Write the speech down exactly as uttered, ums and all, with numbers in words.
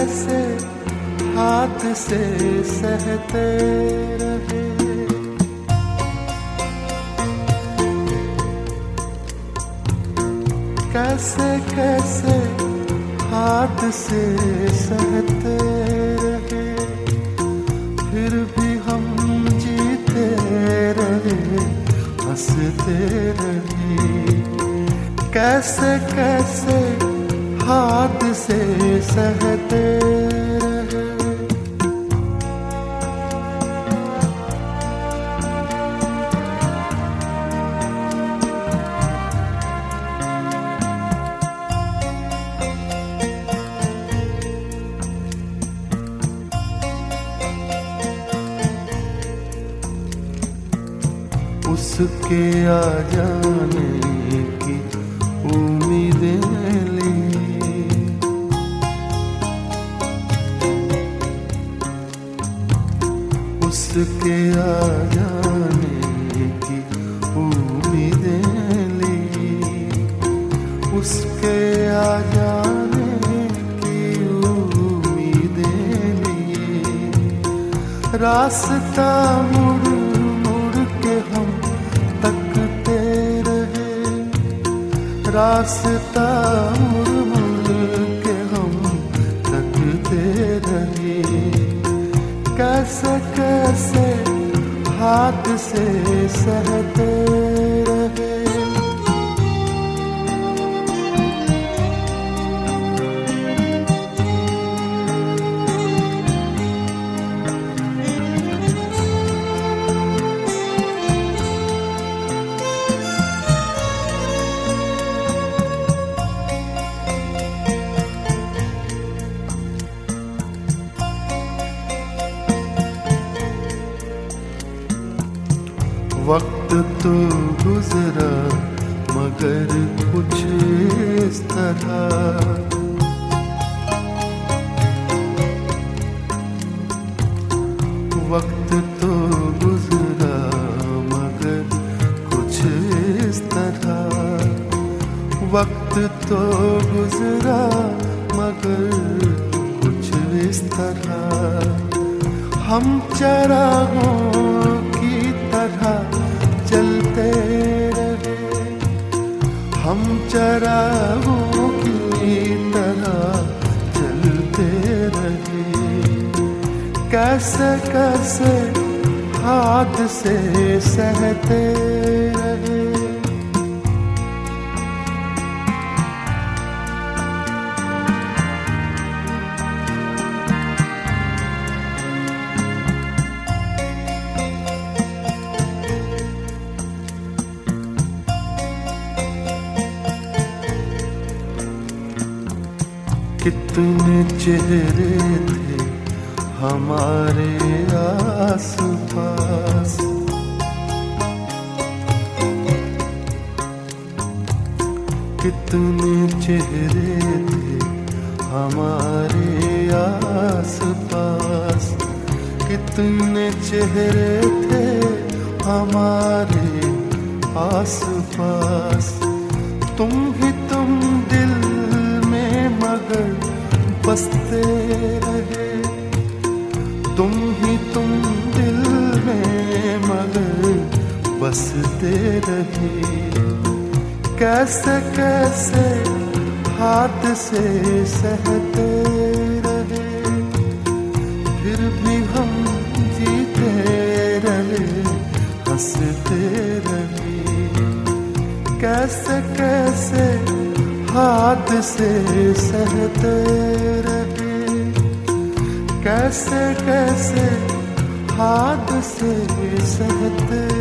कैसे हाथ से सहते रहे। कैसे कैसे हाथ से सहते रहे, फिर भी हम जीते रहे, हंसते रहे। कैसे कैसे हाथ से सहते रहे। उसके आ जाने की उम्मीदें ली, उसके आ जाने की उम्मीदें ली, उसके आ जाने की उम्मीदें ली। रास्ता मुड़ मुड़ के हम तकते रहे, रास्ता मुड़ मुड़ के हम तकते रहे। कैसे कैसे हाथ से सहते रहे। वक्त तो गुजरा मगर कुछ इस तरह, वक्त तो गुजरा मगर कुछ इस तरह, वक्त तो गुजरा मगर कुछ इस तरह। हम चरागों की तरह चलते रहे, हम चरागों की तरह चलते रहे। कैसे कैसे हाथ से सहते रहे। कितने चेहरे थे हमारे आस-पास, कितने चेहरे थे हमारे आस-पास, कितने चेहरे थे हमारे आस-पास। तुम ही तुम दिल मगर बसते रहे, तुम ही तुम दिल में मगर बसते रहे। कैसे कैसे हाथ से सहते रहे, फिर भी हम जीते रहे, हंसते रहे। कैसे कैसे हाथ से सहते रहे, कैसे कैसे हाथ से सहते